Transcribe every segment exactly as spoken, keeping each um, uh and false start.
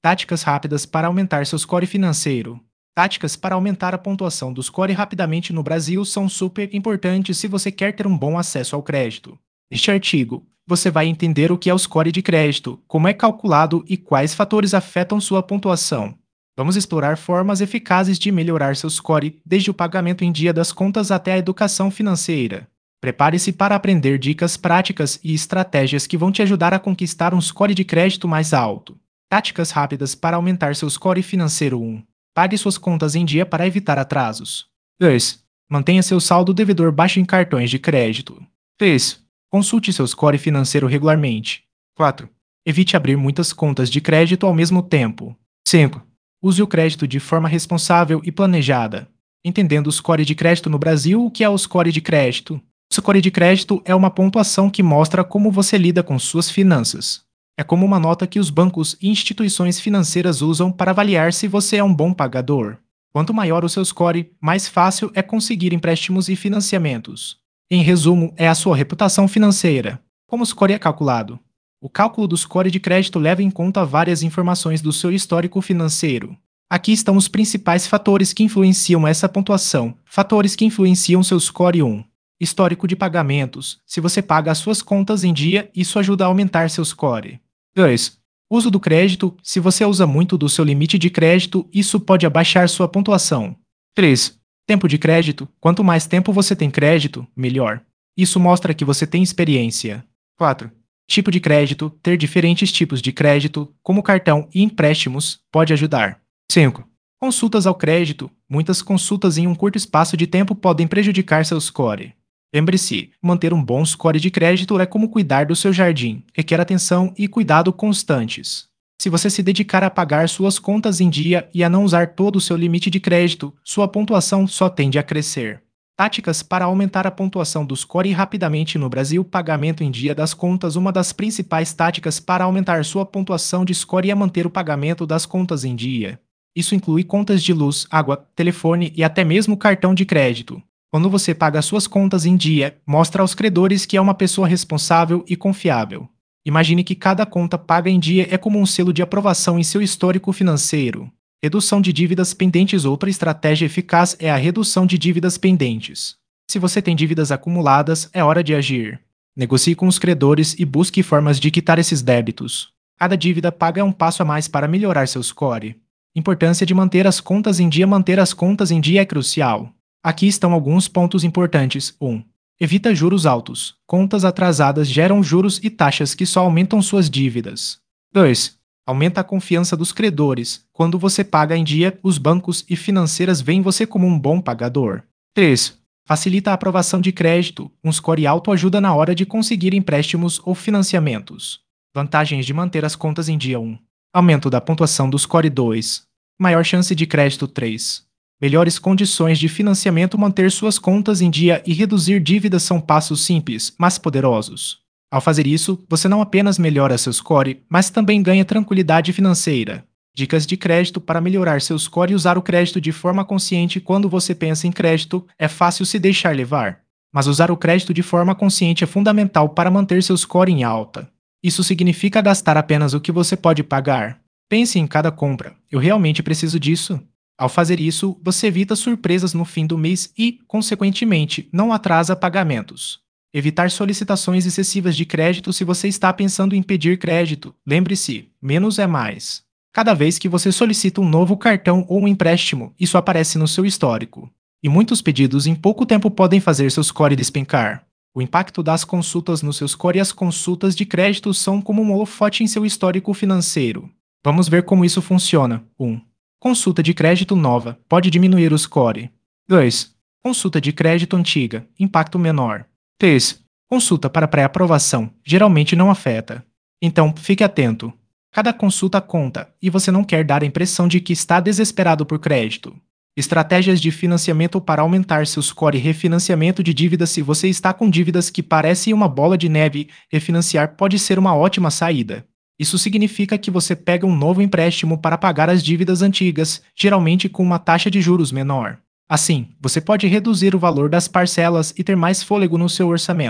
Táticas rápidas para aumentar seu score financeiro. Táticas para aumentar a pontuação do score rapidamente no Brasil são super importantes se você quer ter um bom acesso ao crédito. Neste artigo, você vai entender o que é o score de crédito, como é calculado e quais fatores afetam sua pontuação. Vamos explorar formas eficazes de melhorar seu score, desde o pagamento em dia das contas até a educação financeira. Prepare-se para aprender dicas práticas e estratégias que vão te ajudar a conquistar um score de crédito mais alto. Táticas rápidas para aumentar seu score financeiro. um. Pague suas contas em dia para evitar atrasos. dois. Mantenha seu saldo devedor baixo em cartões de crédito. três. Consulte seu score financeiro regularmente. quatro. Evite abrir muitas contas de crédito ao mesmo tempo. cinco. Use o crédito de forma responsável e planejada. Entendendo o score de crédito no Brasil, o que é o score de crédito? O score de crédito é uma pontuação que mostra como você lida com suas finanças. É como uma nota que os bancos e instituições financeiras usam para avaliar se você é um bom pagador. Quanto maior o seu score, mais fácil é conseguir empréstimos e financiamentos. Em resumo, é a sua reputação financeira. Como o score é calculado? O cálculo do score de crédito leva em conta várias informações do seu histórico financeiro. Aqui estão os principais fatores que influenciam essa pontuação. Fatores que influenciam seu score. um. Histórico de pagamentos. Se você paga as suas contas em dia, isso ajuda a aumentar seu score. dois. Uso do crédito. Se você usa muito do seu limite de crédito, isso pode abaixar sua pontuação. três. Tempo de crédito. Quanto mais tempo você tem crédito, melhor. Isso mostra que você tem experiência. quatro. Tipo de crédito. Ter diferentes tipos de crédito, como cartão e empréstimos, pode ajudar. cinco. Consultas ao crédito. Muitas consultas em um curto espaço de tempo podem prejudicar seu score. Lembre-se, manter um bom score de crédito é como cuidar do seu jardim, requer atenção e cuidado constantes. Se você se dedicar a pagar suas contas em dia e a não usar todo o seu limite de crédito, sua pontuação só tende a crescer. Táticas para aumentar a pontuação do score rapidamente no Brasil. Pagamento em dia das contas. Uma das principais táticas para aumentar sua pontuação de score é manter o pagamento das contas em dia. Isso inclui contas de luz, água, telefone e até mesmo cartão de crédito. Quando você paga suas contas em dia, mostra aos credores que é uma pessoa responsável e confiável. Imagine que cada conta paga em dia é como um selo de aprovação em seu histórico financeiro. Redução de dívidas pendentes. Outra estratégia eficaz é a redução de dívidas pendentes. Se você tem dívidas acumuladas, é hora de agir. Negocie com os credores e busque formas de quitar esses débitos. Cada dívida paga é um passo a mais para melhorar seu score. Importância de manter as contas em dia. Manter as contas em dia é crucial. Aqui estão alguns pontos importantes. um. Evita juros altos. Contas atrasadas geram juros e taxas que só aumentam suas dívidas. dois. Aumenta a confiança dos credores. Quando você paga em dia, os bancos e financeiras veem você como um bom pagador. três. Facilita a aprovação de crédito. Um score alto ajuda na hora de conseguir empréstimos ou financiamentos. Vantagens de manter as contas em dia. um. Aumento da pontuação do score. dois. Maior chance de crédito. três. Melhores condições de financiamento. Manter suas contas em dia e reduzir dívidas são passos simples, mas poderosos. Ao fazer isso, você não apenas melhora seu score, mas também ganha tranquilidade financeira. Dicas de crédito para melhorar seu score. Usar o crédito de forma consciente. Quando você pensa em crédito, é fácil se deixar levar. Mas usar o crédito de forma consciente é fundamental para manter seu score em alta. Isso significa gastar apenas o que você pode pagar. Pense em cada compra. Eu realmente preciso disso? Ao fazer isso, você evita surpresas no fim do mês e, consequentemente, não atrasa pagamentos. Evitar solicitações excessivas de crédito. Se você está pensando em pedir crédito, lembre-se, menos é mais. Cada vez que você solicita um novo cartão ou um empréstimo, isso aparece no seu histórico. E muitos pedidos em pouco tempo podem fazer seu score despencar. O impacto das consultas no seu score. As consultas de crédito são como um holofote em seu histórico financeiro. Vamos ver como isso funciona. um. Consulta de crédito nova pode diminuir o score. dois. Consulta de crédito antiga, impacto menor. três. Consulta para pré-aprovação, geralmente não afeta. Então, fique atento. Cada consulta conta, e você não quer dar a impressão de que está desesperado por crédito. Estratégias de financiamento para aumentar seu score. Refinanciamento de dívidas. Se você está com dívidas que parecem uma bola de neve, refinanciar pode ser uma ótima saída. Isso significa que você pega um novo empréstimo para pagar as dívidas antigas, geralmente com uma taxa de juros menor. Assim, você pode reduzir o valor das parcelas e ter mais fôlego no seu orçamento.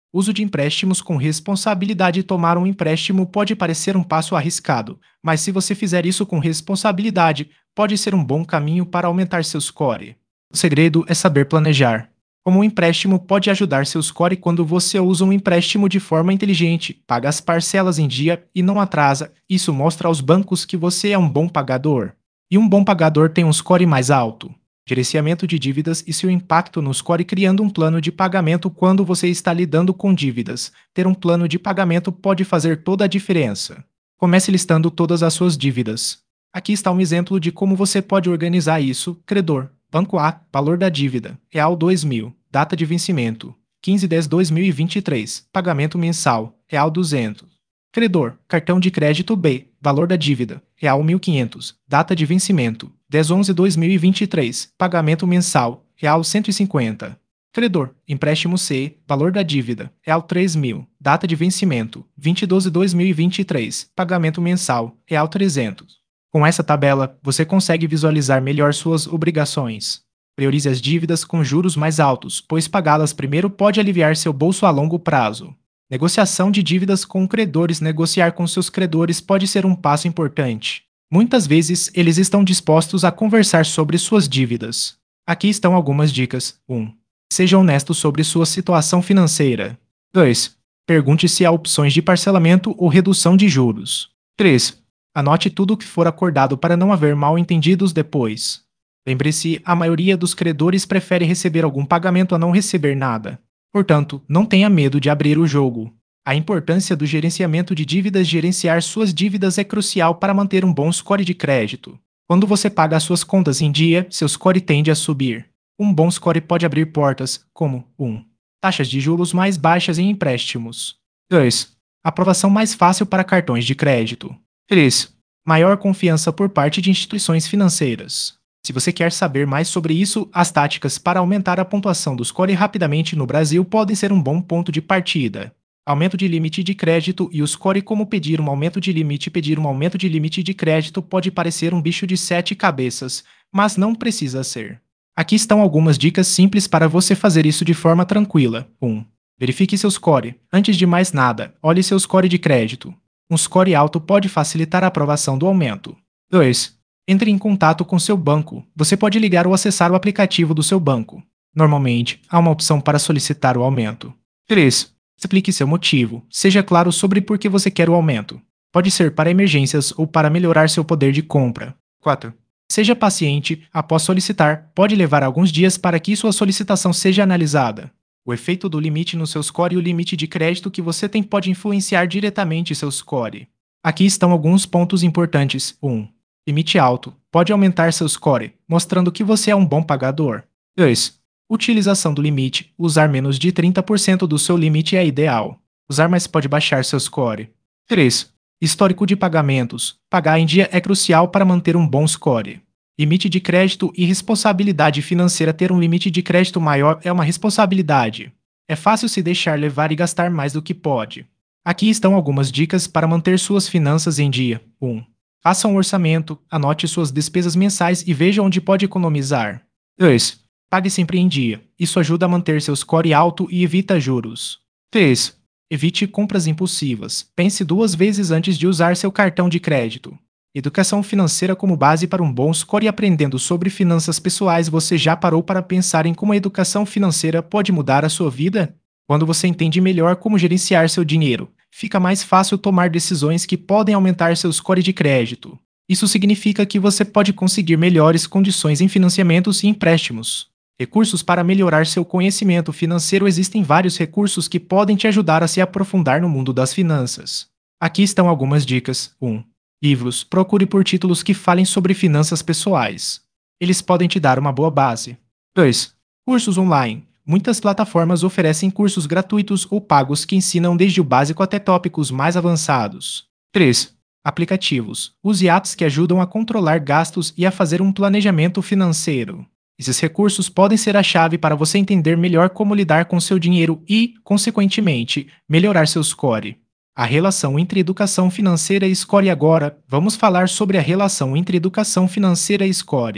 Uso de empréstimos com responsabilidade. Tomar um empréstimo pode parecer um passo arriscado, mas se você fizer isso com responsabilidade, pode ser um bom caminho para aumentar seu score. O segredo é saber planejar. Como um empréstimo pode ajudar seu score quando você usa um empréstimo de forma inteligente, paga as parcelas em dia e não atrasa. Isso mostra aos bancos que você é um bom pagador. E um bom pagador tem um score mais alto. Gerenciamento de dívidas e seu impacto no score. Criando um plano de pagamento. Quando você está lidando com dívidas, ter um plano de pagamento pode fazer toda a diferença. Comece listando todas as suas dívidas. Aqui está um exemplo de como você pode organizar isso. Credor: Banco A, valor da dívida, real dois mil, data de vencimento, quinze de dez de dois mil e vinte e três, pagamento mensal, real duzentos. Credor: cartão de crédito B, valor da dívida, real mil e quinhentos, data de vencimento, dez de onze de dois mil e vinte e três, pagamento mensal, real cento e cinquenta. Credor: empréstimo C, valor da dívida, real três mil, data de vencimento, vinte de doze de dois mil e vinte e três, pagamento mensal, real trezentos. Com essa tabela, você consegue visualizar melhor suas obrigações. Priorize as dívidas com juros mais altos, pois pagá-las primeiro pode aliviar seu bolso a longo prazo. Negociação de dívidas com credores. Negociar com seus credores pode ser um passo importante. Muitas vezes, eles estão dispostos a conversar sobre suas dívidas. Aqui estão algumas dicas. um. Seja honesto sobre sua situação financeira. dois. Pergunte se há opções de parcelamento ou redução de juros. três. Anote tudo o que for acordado para não haver mal-entendidos depois. Lembre-se, a maioria dos credores prefere receber algum pagamento a não receber nada. Portanto, não tenha medo de abrir o jogo. A importância do gerenciamento de dívidas. Gerenciar suas dívidas é crucial para manter um bom score de crédito. Quando você paga as suas contas em dia, seu score tende a subir. Um bom score pode abrir portas, como um. Taxas de juros mais baixas em empréstimos. dois. Aprovação mais fácil para cartões de crédito. três. Maior confiança por parte de instituições financeiras. Se você quer saber mais sobre isso, as táticas para aumentar a pontuação do score rapidamente no Brasil podem ser um bom ponto de partida. Aumento de limite de crédito e o score. Como pedir um aumento de limite. Pedir um aumento de limite de crédito pode parecer um bicho de sete cabeças, mas não precisa ser. Aqui estão algumas dicas simples para você fazer isso de forma tranquila. um. Verifique seu score. Antes de mais nada, olhe seu score de crédito. Um score alto pode facilitar a aprovação do aumento. dois. Entre em contato com seu banco. Você pode ligar ou acessar o aplicativo do seu banco. Normalmente, há uma opção para solicitar o aumento. três. Explique seu motivo. Seja claro sobre por que você quer o aumento. Pode ser para emergências ou para melhorar seu poder de compra. quatro. Seja paciente. Após solicitar, pode levar alguns dias para que sua solicitação seja analisada. O efeito do limite no seu score. O limite de crédito que você tem pode influenciar diretamente seu score. Aqui estão alguns pontos importantes. um. Limite alto. Pode aumentar seu score, mostrando que você é um bom pagador. dois. Utilização do limite. Usar menos de trinta por cento do seu limite é ideal. Usar mais pode baixar seu score. três. Histórico de pagamentos. Pagar em dia é crucial para manter um bom score. Limite de crédito e responsabilidade financeira. Ter um limite de crédito maior é uma responsabilidade. É fácil se deixar levar e gastar mais do que pode. Aqui estão algumas dicas para manter suas finanças em dia. um. Faça um orçamento, anote suas despesas mensais e veja onde pode economizar. dois. Pague sempre em dia. Isso ajuda a manter seu score alto e evita juros. três. Evite compras impulsivas. Pense duas vezes antes de usar seu cartão de crédito. Educação financeira como base para um bom score. Aprendendo sobre finanças pessoais. Você já parou para pensar em como a educação financeira pode mudar a sua vida? Quando você entende melhor como gerenciar seu dinheiro, fica mais fácil tomar decisões que podem aumentar seu score de crédito. Isso significa que você pode conseguir melhores condições em financiamentos e empréstimos. Recursos para melhorar seu conhecimento financeiro. Existem vários recursos que podem te ajudar a se aprofundar no mundo das finanças. Aqui estão algumas dicas. um. Livros. Procure por títulos que falem sobre finanças pessoais. Eles podem te dar uma boa base. dois. Cursos online. Muitas plataformas oferecem cursos gratuitos ou pagos que ensinam desde o básico até tópicos mais avançados. três. Aplicativos. Use apps que ajudam a controlar gastos e a fazer um planejamento financeiro. Esses recursos podem ser a chave para você entender melhor como lidar com seu dinheiro e, consequentemente, melhorar seu score. A relação entre educação financeira e score. Agora, vamos falar sobre a relação entre educação financeira e score.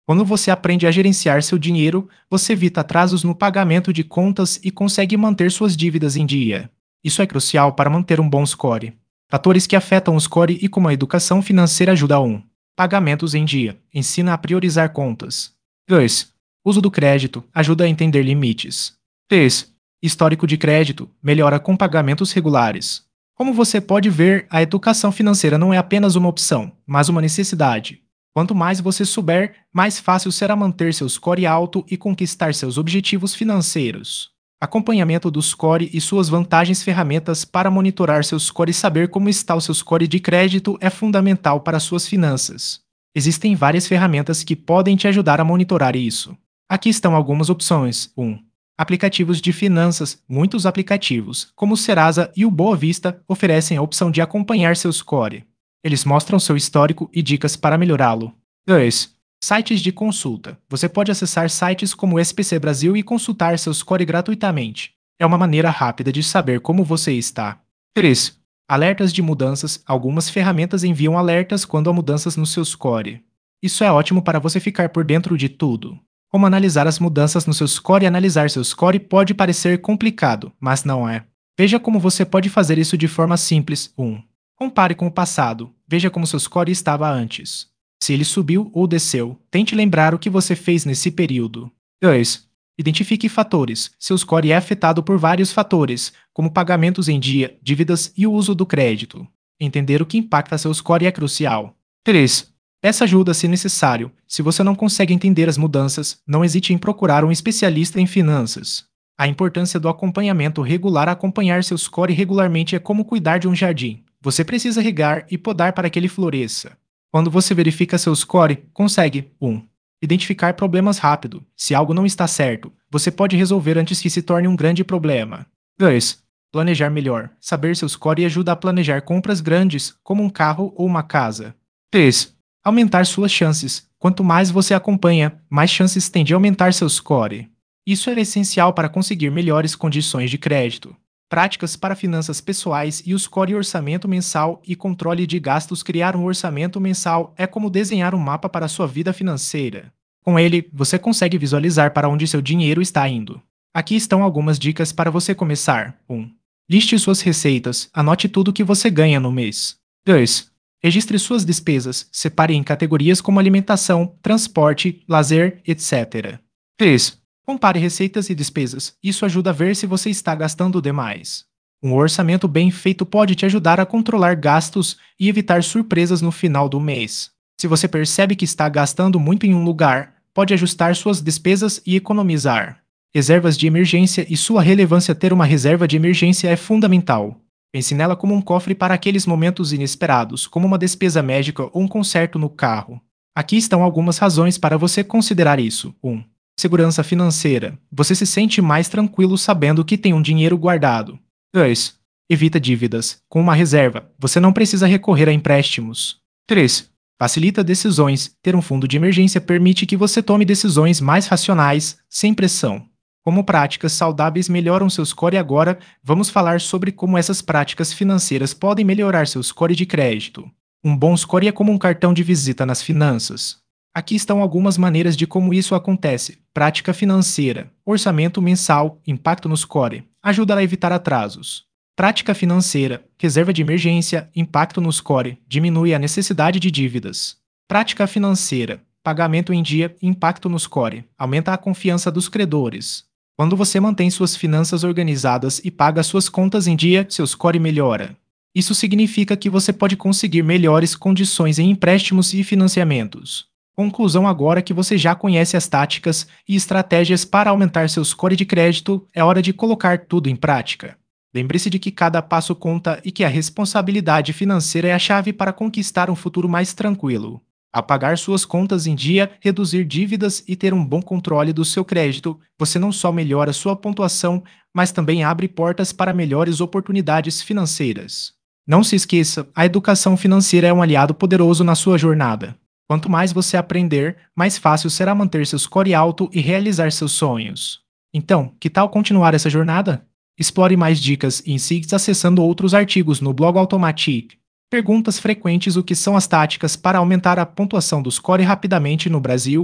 Quando você aprende a gerenciar seu dinheiro, você evita atrasos no pagamento de contas e consegue manter suas dívidas em dia. Isso é crucial para manter um bom score. Fatores que afetam o score e como a educação financeira ajuda a um. Pagamentos em dia. Ensina a priorizar contas. dois. Uso do crédito. Ajuda a entender limites. três. Histórico de crédito. Melhora com pagamentos regulares. Como você pode ver, a educação financeira não é apenas uma opção, mas uma necessidade. Quanto mais você souber, mais fácil será manter seu score alto e conquistar seus objetivos financeiros. Acompanhamento do score e suas vantagens. Ferramentas para monitorar seu score e saber como está o seu score de crédito é fundamental para suas finanças. Existem várias ferramentas que podem te ajudar a monitorar isso. Aqui estão algumas opções. um. Aplicativos de finanças. Muitos aplicativos, como o Serasa e o Boa Vista, oferecem a opção de acompanhar seu score. Eles mostram seu histórico e dicas para melhorá-lo. dois. Sites de consulta. Você pode acessar sites como o S P C Brasil e consultar seu score gratuitamente. É uma maneira rápida de saber como você está. três. Alertas de mudanças. Algumas ferramentas enviam alertas quando há mudanças no seu score. Isso é ótimo para você ficar por dentro de tudo. Como analisar as mudanças no seu score? Analisar seu score pode parecer complicado, mas não é. Veja como você pode fazer isso de forma simples. um. Compare com o passado. Veja como seu score estava antes. Se ele subiu ou desceu, tente lembrar o que você fez nesse período. dois. Identifique fatores. Seu score é afetado por vários fatores, como pagamentos em dia, dívidas e o uso do crédito. Entender o que impacta seu score é crucial. três. Peça ajuda se necessário. Se você não consegue entender as mudanças, não hesite em procurar um especialista em finanças. A importância do acompanhamento regular. Acompanhar seu score regularmente é como cuidar de um jardim. Você precisa regar e podar para que ele floresça. Quando você verifica seu score, consegue um. Identificar problemas rápido. Se algo não está certo, você pode resolver antes que se torne um grande problema. dois. Planejar melhor. Saber seu score ajuda a planejar compras grandes, como um carro ou uma casa. três. Aumentar suas chances. Quanto mais você acompanha, mais chances tem de aumentar seu score. Isso é essencial para conseguir melhores condições de crédito. Práticas para finanças pessoais e o score. Orçamento mensal e controle de gastos. Criar um orçamento mensal é como desenhar um mapa para a sua vida financeira. Com ele, você consegue visualizar para onde seu dinheiro está indo. Aqui estão algumas dicas para você começar. um. Liste suas receitas. Anote tudo que você ganha no mês. dois. Registre suas despesas. Separe em categorias como alimentação, transporte, lazer, etcétera. três. Compare receitas e despesas. Isso ajuda a ver se você está gastando demais. Um orçamento bem feito pode te ajudar a controlar gastos e evitar surpresas no final do mês. Se você percebe que está gastando muito em um lugar, pode ajustar suas despesas e economizar. Reservas de emergência e sua relevância. Ter uma reserva de emergência é fundamental. Pense nela como um cofre para aqueles momentos inesperados, como uma despesa médica ou um conserto no carro. Aqui estão algumas razões para você considerar isso. um. Segurança financeira. Você se sente mais tranquilo sabendo que tem um dinheiro guardado. dois. Evita dívidas. Com uma reserva, você não precisa recorrer a empréstimos. três. Facilita decisões. Ter um fundo de emergência permite que você tome decisões mais racionais, sem pressão. Como práticas saudáveis melhoram seu score. Agora, vamos falar sobre como essas práticas financeiras podem melhorar seu score de crédito. Um bom score é como um cartão de visita nas finanças. Aqui estão algumas maneiras de como isso acontece. Prática financeira. Orçamento mensal. Impacto no score. Ajuda a evitar atrasos. Prática financeira. Reserva de emergência. Impacto no score. Diminui a necessidade de dívidas. Prática financeira. Pagamento em dia. Impacto no score. Aumenta a confiança dos credores. Quando você mantém suas finanças organizadas e paga suas contas em dia, seu score melhora. Isso significa que você pode conseguir melhores condições em empréstimos e financiamentos. Conclusão: agora que você já conhece as táticas e estratégias para aumentar seu score de crédito, é hora de colocar tudo em prática. Lembre-se de que cada passo conta e que a responsabilidade financeira é a chave para conquistar um futuro mais tranquilo. Ao pagar suas contas em dia, reduzir dívidas e ter um bom controle do seu crédito, você não só melhora sua pontuação, mas também abre portas para melhores oportunidades financeiras. Não se esqueça, a educação financeira é um aliado poderoso na sua jornada. Quanto mais você aprender, mais fácil será manter seu score alto e realizar seus sonhos. Então, que tal continuar essa jornada? Explore mais dicas e insights acessando outros artigos no blog Automatic. Perguntas frequentes: o que são as táticas para aumentar a pontuação do score rapidamente no Brasil?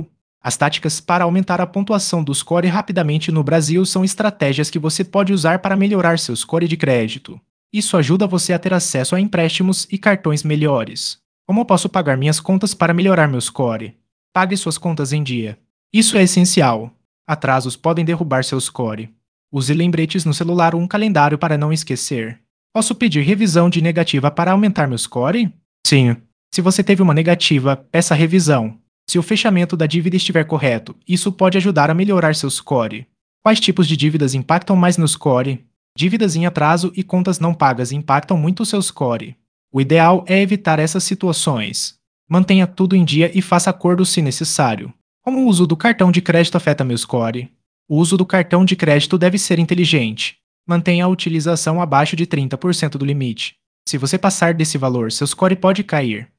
As táticas para aumentar a pontuação do score rapidamente no Brasil são estratégias que você pode usar para melhorar seu score de crédito. Isso ajuda você a ter acesso a empréstimos e cartões melhores. Como eu posso pagar minhas contas para melhorar meu score? Pague suas contas em dia. Isso é essencial. Atrasos podem derrubar seu score. Use lembretes no celular ou um calendário para não esquecer. Posso pedir revisão de negativa para aumentar meu score? Sim. Se você teve uma negativa, peça revisão. Se o fechamento da dívida estiver correto, isso pode ajudar a melhorar seu score. Quais tipos de dívidas impactam mais no score? Dívidas em atraso e contas não pagas impactam muito o seu score. O ideal é evitar essas situações. Mantenha tudo em dia e faça acordos se necessário. Como o uso do cartão de crédito afeta meu score? O uso do cartão de crédito deve ser inteligente. Mantenha a utilização abaixo de trinta por cento do limite. Se você passar desse valor, seu score pode cair.